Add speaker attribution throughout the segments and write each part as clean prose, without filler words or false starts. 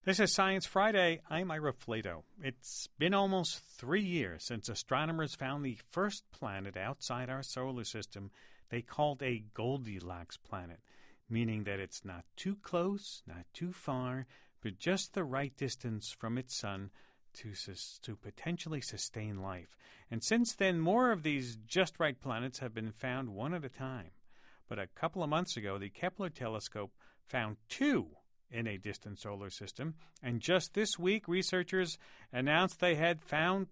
Speaker 1: This is Science Friday. I'm Ira Flato. It's been almost 3 years since astronomers found the first planet outside our solar system they called a Goldilocks planet, meaning that it's not too close, not too far, but just the right distance from its sun to potentially sustain life. And since then, more of these just right planets have been found one at a time. But a couple of months ago, the Kepler telescope found two in a distant solar system, and just this week, researchers announced they have found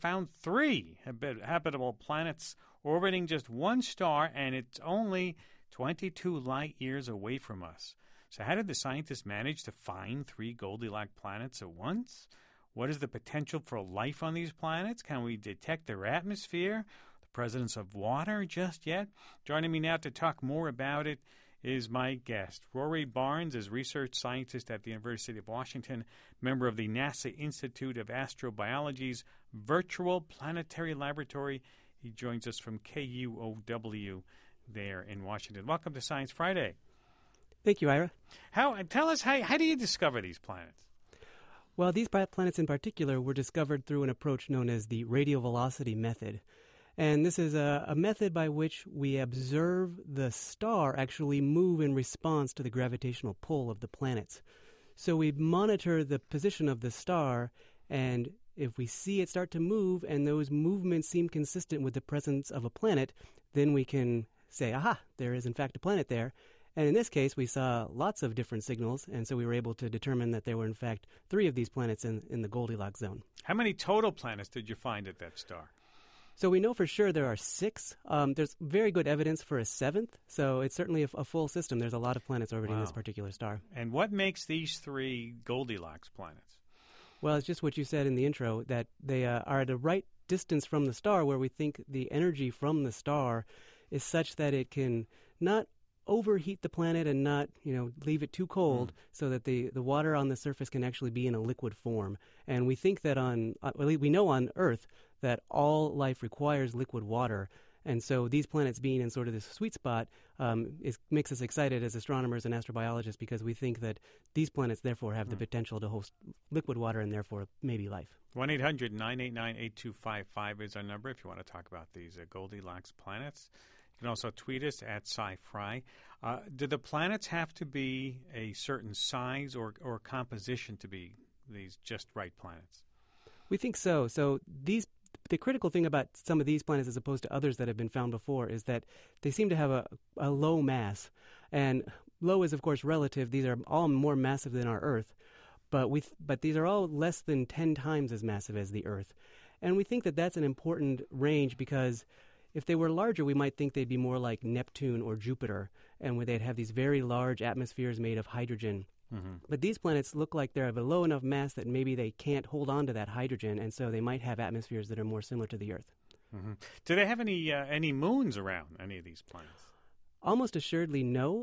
Speaker 1: three habitable planets orbiting just one star, and it's only 22 light years away from us. So how did the scientists manage to find three Goldilocks planets at once? What is the potential for life on these planets? Can we detect their atmosphere, the presence of water just yet? Joining me now to talk more about it is my guest. Rory Barnes is research scientist at the University of Washington, member of the NASA Institute of Astrobiology's Virtual Planetary Laboratory. He joins us from KUOW there in Washington. Welcome to Science Friday.
Speaker 2: Thank you, Ira.
Speaker 1: Tell us, how do you discover these planets?
Speaker 2: Well, these planets in particular were discovered through an approach known as the radial velocity method. And this is a method by which we observe the star actually move in response to the gravitational pull of the planets. So we monitor the position of the star, and if we see it start to move and those movements seem consistent with the presence of a planet, then we can say, aha, there is in fact a planet there. And in this case, we saw lots of different signals, and so we were able to determine that there were in fact three of these planets in the Goldilocks zone.
Speaker 1: How many total planets did you find at that star?
Speaker 2: So we know for sure there are six. There's very good evidence for a seventh, so it's certainly a full system. There's a lot of planets orbiting this particular star.
Speaker 1: And what makes these three Goldilocks planets?
Speaker 2: Well, it's just what you said in the intro, that they are at the right distance from the star where we think the energy from the star is such that it can not overheat the planet and not, leave it too cold so that the water on the surface can actually be in a liquid form. And we think that we know on Earth that all life requires liquid water. And so these planets being in sort of this sweet spot makes us excited as astronomers and astrobiologists because we think that these planets therefore have the potential to host liquid water and therefore maybe life.
Speaker 1: 1-800-989-8255 is our number if you want to talk about these Goldilocks planets. You can also tweet us at SciFri. Do the planets have to be a certain size or composition to be these just right planets?
Speaker 2: We think so. So the critical thing about some of these planets as opposed to others that have been found before is that they seem to have a low mass. And low is, of course, relative. These are all more massive than our Earth. But these are all less than 10 times as massive as the Earth. And we think that that's an important range because if they were larger, we might think they'd be more like Neptune or Jupiter, and where they'd have these very large atmospheres made of hydrogen. Mm-hmm. But these planets look like they have a low enough mass that maybe they can't hold on to that hydrogen, and so they might have atmospheres that are more similar to the Earth.
Speaker 1: Mm-hmm. Do they have any moons around any of these planets?
Speaker 2: Almost assuredly, no.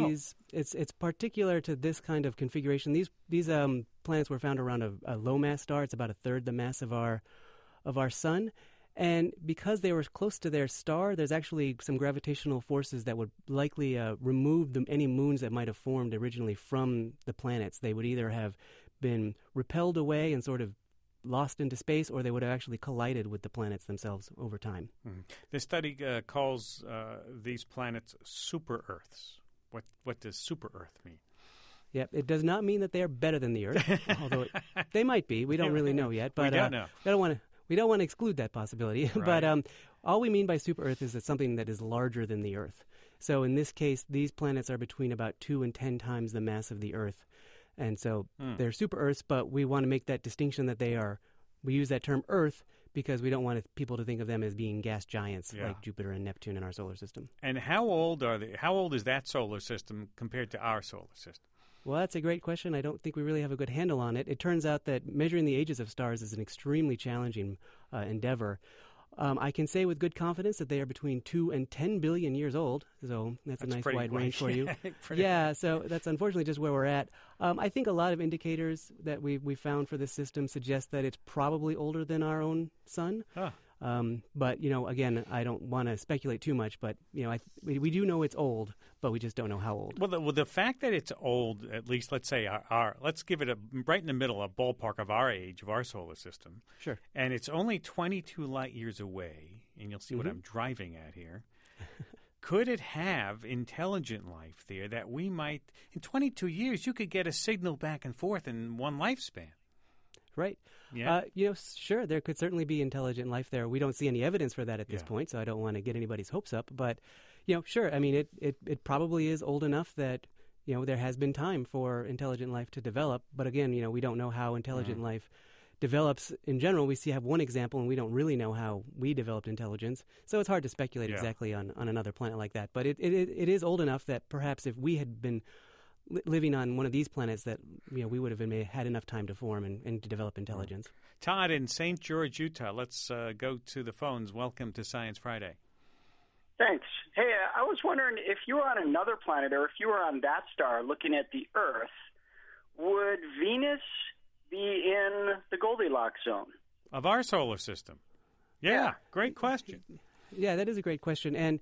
Speaker 2: It's particular to this kind of configuration. These planets were found around a low mass star. It's about a third the mass of our sun. And because they were close to their star, there's actually some gravitational forces that would likely remove any moons that might have formed originally from the planets. They would either have been repelled away and sort of lost into space, or they would have actually collided with the planets themselves over time.
Speaker 1: Mm-hmm. This study calls these planets super-Earths. What does super-Earth mean?
Speaker 2: Yep, it does not mean that they are better than the Earth, although they might be. We don't really know yet. But
Speaker 1: we don't know.
Speaker 2: We don't want to exclude that possibility.
Speaker 1: Right.
Speaker 2: But all we mean by super-Earth is that something that is larger than the Earth. So in this case, these planets are between about 2 and 10 times the mass of the Earth. And so they're super-Earths, but we want to make that distinction that we use that term Earth because we don't want people to think of them as being gas giants like Jupiter and Neptune in our solar system.
Speaker 1: And how old are they? How old is that solar system compared to our solar system?
Speaker 2: Well, that's a great question. I don't think we really have a good handle on it. It turns out that measuring the ages of stars is an extremely challenging endeavor. I can say with good confidence that they are between 2 and 10 billion years old, so that's a nice wide range for you. Yeah, so that's unfortunately just where we're at. I think a lot of indicators that we found for this system suggest that it's probably older than our own sun. Huh. But, again, I don't want to speculate too much, but, we do know it's old, but we just don't know how old.
Speaker 1: Well, the fact that it's old, at least let's say let's give it right in the middle, a ballpark of our age, of our solar system.
Speaker 2: Sure.
Speaker 1: And it's only 22 light years away, and you'll see what I'm driving at here. Could it have intelligent life there that we might, in 22 years, you could get a signal back and forth in one lifespan?
Speaker 2: Right.
Speaker 1: Yeah.
Speaker 2: Sure, there could certainly be intelligent life there. We don't see any evidence for that at this point, so I don't want to get anybody's hopes up. But, sure, I mean, it probably is old enough that, there has been time for intelligent life to develop. But again, we don't know how intelligent life develops in general. We have one example, and we don't really know how we developed intelligence. So it's hard to speculate exactly on another planet like that. But it is old enough that perhaps if we had been living on one of these planets, that we would have had enough time to form and to develop intelligence.
Speaker 1: Todd in St. George, Utah. Let's go to the phones. Welcome to Science Friday.
Speaker 3: Thanks. Hey, I was wondering if you were on another planet or if you were on that star looking at the Earth, would Venus be in the Goldilocks zone
Speaker 1: of our solar system? Yeah. Great question.
Speaker 2: Yeah, that is a great question. And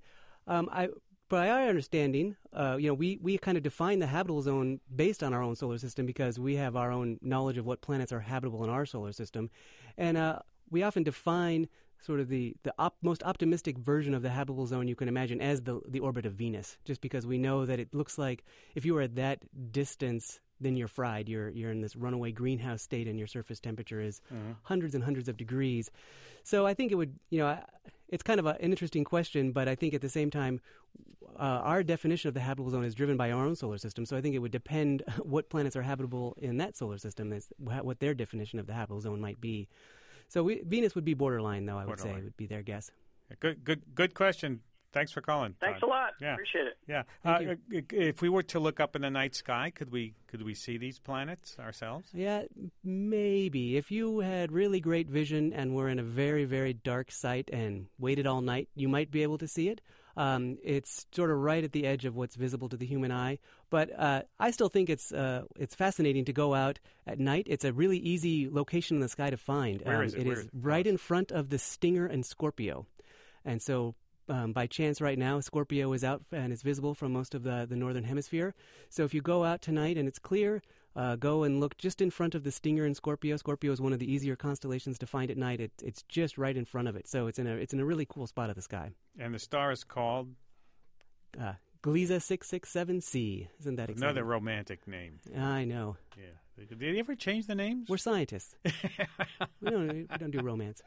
Speaker 2: by our understanding, we kind of define the habitable zone based on our own solar system because we have our own knowledge of what planets are habitable in our solar system. And we often define sort of the most optimistic version of the habitable zone you can imagine as the orbit of Venus, just because we know that it looks like if you were at that distance, then you're fried. You're in this runaway greenhouse state, and your surface temperature is hundreds and hundreds of degrees. So I think it would, it's kind of an interesting question, but I think at the same time, our definition of the habitable zone is driven by our own solar system. So I think it would depend what planets are habitable in that solar system, is what their definition of the habitable zone might be. So Venus would be borderline, though, I would say, would be their guess.
Speaker 1: Good question. Thanks for calling.
Speaker 3: Thanks a lot. Yeah. Appreciate it.
Speaker 1: Yeah. If we were to look up in the night sky, could we see these planets ourselves?
Speaker 2: Yeah, maybe. If you had really great vision and were in a very, very dark site and waited all night, you might be able to see it. It's sort of right at the edge of what's visible to the human eye. But I still think it's fascinating to go out at night. It's a really easy location in the sky to find.
Speaker 1: Where is it?
Speaker 2: It is right in front of the Stinger and Scorpio. And so by chance right now, Scorpio is out and it's visible from most of the northern hemisphere. So if you go out tonight and it's clear, go and look just in front of the Stinger and Scorpio. Scorpio is one of the easier constellations to find at night. It's just right in front of it. So it's in a really cool spot of the sky.
Speaker 1: And the star is called?
Speaker 2: Gliese 667c. Isn't that exciting?
Speaker 1: Another romantic name.
Speaker 2: I know.
Speaker 1: Yeah. Did they ever change the names?
Speaker 2: We're scientists. we don't do romance.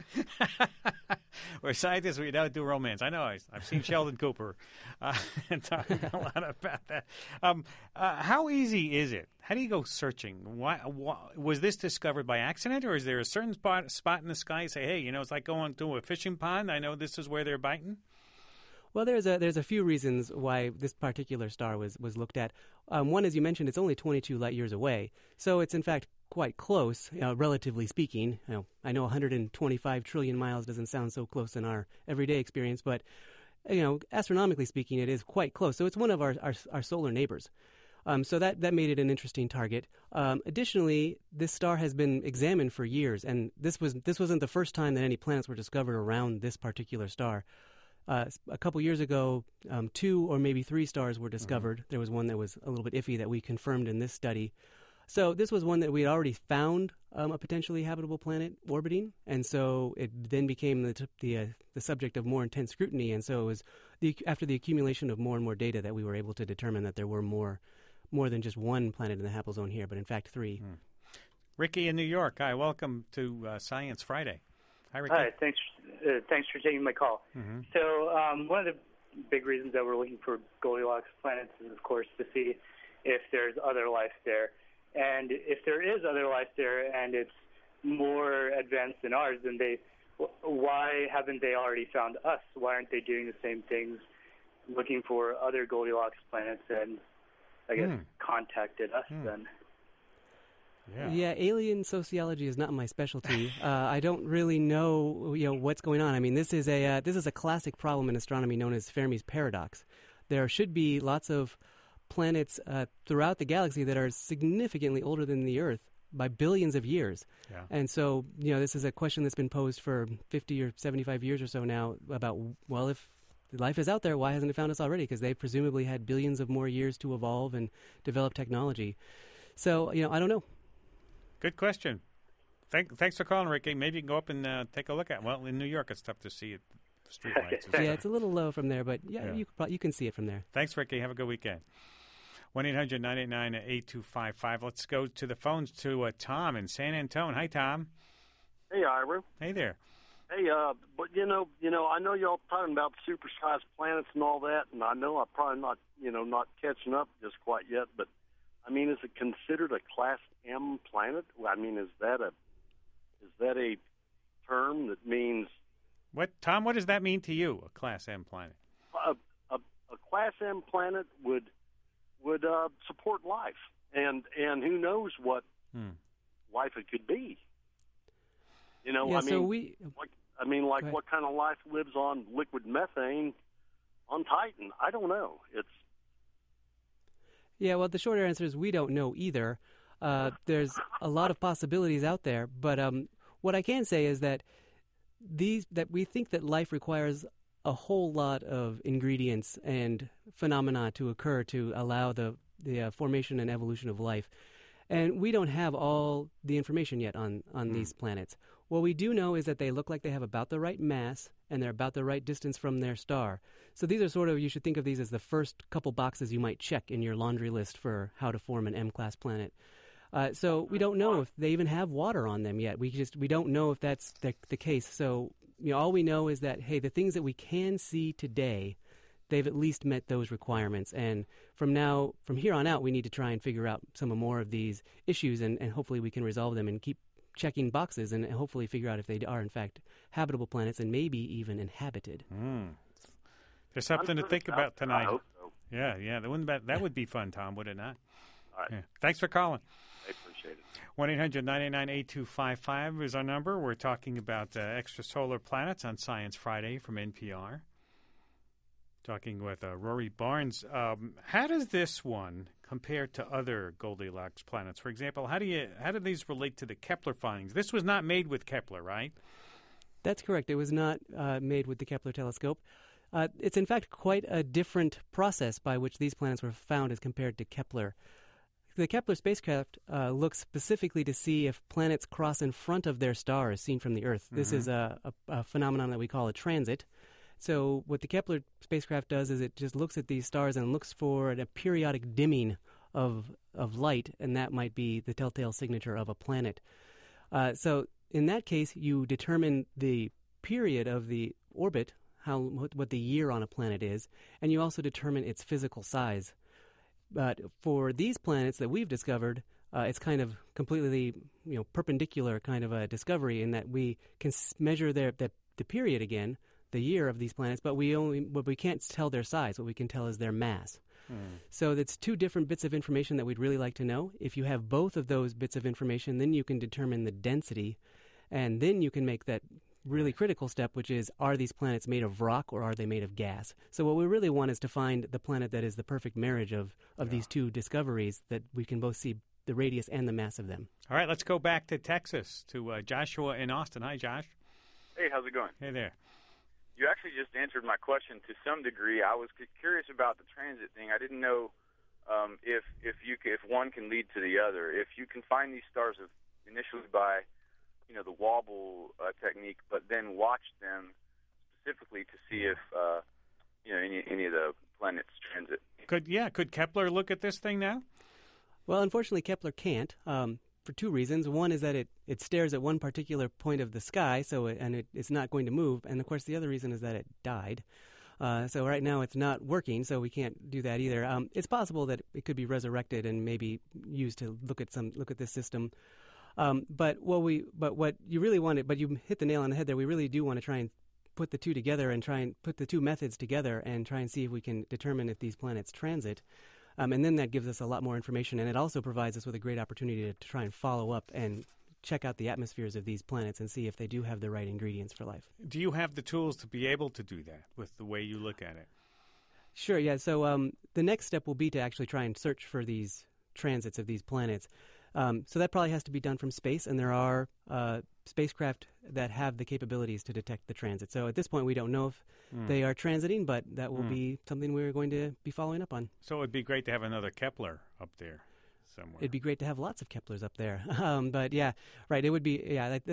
Speaker 1: We're scientists. We don't do romance. I know. I've seen Sheldon Cooper and talking a lot about that. How easy is it? How do you go searching? Why, was this discovered by accident, or is there a certain spot in the sky you say, hey, it's like going to a fishing pond. I know this is where they're biting?
Speaker 2: Well, there's a few reasons why this particular star was looked at. One, as you mentioned, it's only 22 light years away, so it's in fact quite close, relatively speaking. I know 125 trillion miles doesn't sound so close in our everyday experience, but astronomically speaking, it is quite close. So it's one of our solar neighbors. So that made it an interesting target. Additionally, this star has been examined for years, and this wasn't the first time that any planets were discovered around this particular star. A couple years ago, 2 or maybe 3 stars were discovered. Mm-hmm. There was one that was a little bit iffy that we confirmed in this study. So this was one that we had already found a potentially habitable planet orbiting, and so it then became the subject of more intense scrutiny. And so it was after the accumulation of more and more data that we were able to determine that there were more than just one planet in the habitable zone here, but in fact 3. Mm.
Speaker 1: Ricky in New York, hi, welcome to Science Friday. Hi, Ricky.
Speaker 4: Hi, thanks for taking my call. Mm-hmm. So one of the big reasons that we're looking for Goldilocks planets is, of course, to see if there's other life there. And if there is other life there and it's more advanced than ours, then why haven't they already found us? Why aren't they doing the same things, looking for other Goldilocks planets and, I guess, contacted us then?
Speaker 2: Yeah, alien sociology is not my specialty. I don't really know, what's going on. I mean, this is a classic problem in astronomy known as Fermi's paradox. There should be lots of planets throughout the galaxy that are significantly older than the Earth, by billions of years.
Speaker 1: Yeah.
Speaker 2: And so, this is a question that's been posed for 50 or 75 years or so now about, well, if life is out there, why hasn't it found us already? Because they presumably had billions of more years to evolve and develop technology. So, I don't know.
Speaker 1: Good question. Thanks for calling, Ricky. Maybe you can go up and take a look at it. Well, in New York, it's tough to see it. The street lights.
Speaker 2: Yeah, it's a little low from there, but you can see it from there.
Speaker 1: Thanks, Ricky. Have a good weekend. 1-800-989-8255. Let's go to the phones to Tom in San Antonio. Hi, Tom.
Speaker 5: Hey, Ira.
Speaker 1: Hey there.
Speaker 5: Hey, but I know y'all talking about supersized planets and all that, and I know I'm probably not catching up just quite yet. But I mean, is it considered a Class M planet? I mean, is that a term that means
Speaker 1: Tom? What does that mean to you? A Class M planet?
Speaker 5: A Class M planet would support life, and who knows what life it could be. What kind of life lives on liquid methane on Titan? I don't know.
Speaker 2: Well, the short answer is we don't know either. There's a lot of possibilities out there, but what I can say is that we think that life requires a whole lot of ingredients and phenomena to occur to allow the formation and evolution of life. And we don't have all the information yet on these planets. What we do know is that they look like they have about the right mass and they're about the right distance from their star. So these are you should think of these as the first couple boxes you might check in your laundry list for how to form an M-class planet. So we don't know if they even have water on them yet. We don't know if that's the case. So all we know is that, hey, the things that we can see today, they've at least met those requirements. And from here on out, we need to try and figure out some more of these issues, and hopefully we can resolve them and keep checking boxes and hopefully figure out if they are, in fact, habitable planets and maybe even inhabited.
Speaker 1: There's something to think about tonight.
Speaker 5: I hope so.
Speaker 1: Yeah. That would be fun, Tom, would it not?
Speaker 5: All right.
Speaker 1: Yeah. Thanks for calling.
Speaker 5: I appreciate it.
Speaker 1: 1-800-989-8255 is our number. We're talking about extrasolar planets on Science Friday from NPR. Talking with Rory Barnes. How does this one compare to other Goldilocks planets? For example, how do these relate to the Kepler findings? This was not made with Kepler, right?
Speaker 2: That's correct. It was not made with the Kepler telescope. It's in fact quite a different process by which these planets were found as compared to Kepler. The Kepler spacecraft looks specifically to see if planets cross in front of their star as seen from the Earth. This is a phenomenon that we call a transit. So what the Kepler spacecraft does is it just looks at these stars and looks for a periodic dimming of light, and that might be the telltale signature of a planet. So in that case, you determine the period of the orbit, what the year on a planet is, and you also determine its physical size. But for these planets that we've discovered, it's kind of completely perpendicular kind of a discovery in that we can measure the period again, the year of these planets, but we can't tell their size. What we can tell is their mass. So that's two different bits of information that we'd really like to know. If you have both of those bits of information, then you can determine the density, and then you can make that really critical step, which is, are these planets made of rock or are they made of gas? So what we really want is to find the planet that is the perfect marriage of these two discoveries, that we can both see the radius and the mass of them.
Speaker 1: All right, let's go back to Texas, to Joshua in Austin. Hi, Josh.
Speaker 6: Hey, how's it going?
Speaker 1: Hey there.
Speaker 6: You actually just answered my question to some degree. I was curious about the transit thing. I didn't know if one can lead to the other. If you can find these stars initially by the wobble technique, but then watch them specifically to see if any of the planets transit.
Speaker 2: Could
Speaker 1: Kepler look at this thing now?
Speaker 2: Well, unfortunately, Kepler can't for two reasons. One is that it stares at one particular point of the sky, it's not going to move. And of course, the other reason is that it died. So right now it's not working, so we can't do that either. It's possible that it could be resurrected and maybe used to look at this system. But what you really wanted, but you hit the nail on the head there. We really do want to try and put the two together and try and put the two methods together and try and see if we can determine if these planets transit. And then that gives us a lot more information, and it also provides us with a great opportunity to try and follow up and check out the atmospheres of these planets and see if they do have the right ingredients for life.
Speaker 1: Do you have the tools to be able to do that with the way you look at it?
Speaker 2: Sure, yeah. So the next step will be to actually try and search for these transits of these planets. So that probably has to be done from space, and there are spacecraft that have the capabilities to detect the transit. So at this point, we don't know if they are transiting, but that will be something we're going to be following up on.
Speaker 1: So it would be great to have another Kepler up there somewhere.
Speaker 2: It'd be great to have lots of Keplers up there. But yeah, right, it would be,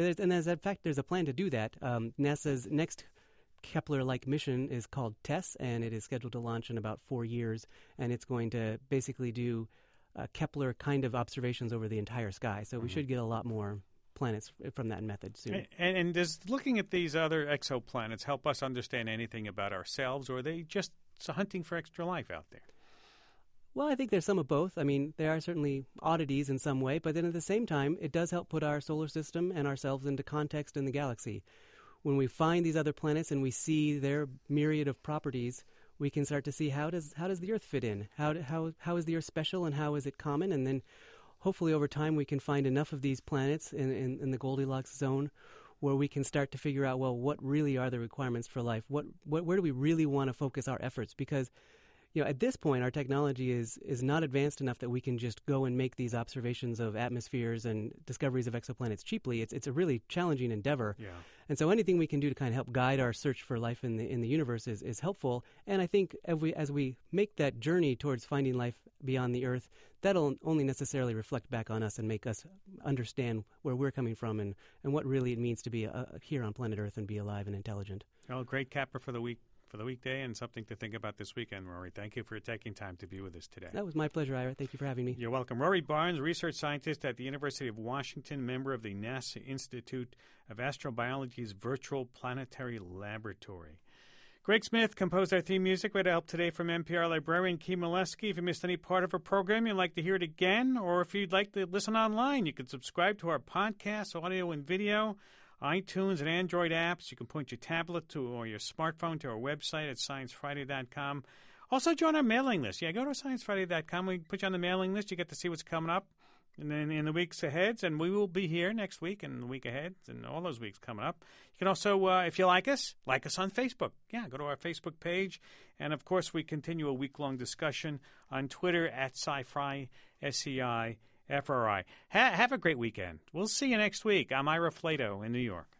Speaker 2: in fact, there's a plan to do that. NASA's next Kepler-like mission is called TESS, and it is scheduled to launch in about 4 years, and it's going to basically do Kepler kind of observations over the entire sky. So we should get a lot more planets from that method soon.
Speaker 1: And does looking at these other exoplanets help us understand anything about ourselves, or are they just hunting for extra life out there?
Speaker 2: Well, I think there's some of both. I mean, there are certainly oddities in some way, but then at the same time, it does help put our solar system and ourselves into context in the galaxy. When we find these other planets and we see their myriad of properties, we can start to see how does the Earth fit in? How is the Earth special, and how is it common? And then hopefully over time we can find enough of these planets in the Goldilocks zone where we can start to figure out, well, what really are the requirements for life? Where do we really want to focus our efforts? Because at this point, our technology is not advanced enough that we can just go and make these observations of atmospheres and discoveries of exoplanets cheaply. It's a really challenging endeavor. Yeah. And so anything we can do to kind of help guide our search for life in the universe is helpful. And I think as we make that journey towards finding life beyond the Earth, that'll only necessarily reflect back on us and make us understand where we're coming from and what really it means to be here on planet Earth and be alive and intelligent.
Speaker 1: Well, great capper for the weekday, and something to think about this weekend, Rory. Thank you for taking time to be with us today.
Speaker 2: That was my pleasure, Ira. Thank you for having me.
Speaker 1: You're welcome. Rory Barnes, research scientist at the University of Washington, member of the NASA Institute of Astrobiology's Virtual Planetary Laboratory. Greg Smith composed our theme music with help today from NPR librarian Kim Molesky. If you missed any part of our program, you'd like to hear it again, or if you'd like to listen online, you can subscribe to our podcast, audio and video, iTunes and Android apps. You can point your tablet or your smartphone to our website at sciencefriday.com. Also, join our mailing list. Yeah, go to sciencefriday.com. We put you on the mailing list. You get to see what's coming up in the weeks ahead. And we will be here next week and the week ahead and all those weeks coming up. You can also, if you like us on Facebook. Yeah, go to our Facebook page. And, of course, we continue a week-long discussion on Twitter at SciFri, SCI. FRI. Have a great weekend. We'll see you next week. I'm Ira Flato in New York.